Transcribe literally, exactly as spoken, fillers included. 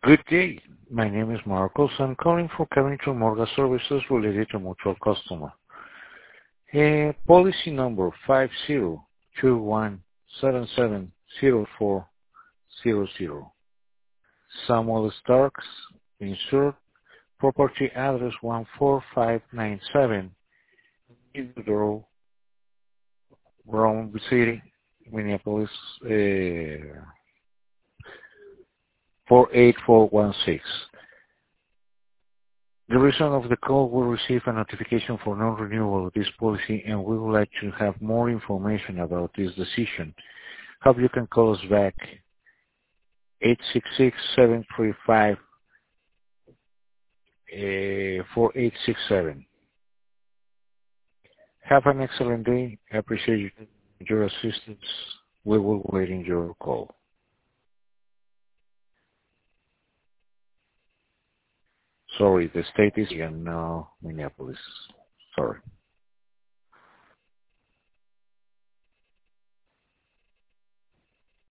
Good day. My name is Marcos. I'm calling for Carrington Mortgage Services related to mutual customer. Uh, policy number five zero two one seven seven zero four zero zero. Samuel Starks, insured, property address one four five nine seven, Row, Brown City, Minneapolis, uh, four eight four one six. The reason of the call, we received a notification for non-renewal of this policy, and we would like to have more information about this decision. Hope you can call us back, eight six six, seven three five, four eight six seven. Have an excellent day. I appreciate your assistance. We will wait in your call. Sorry, the state is in uh, Minneapolis. Sorry.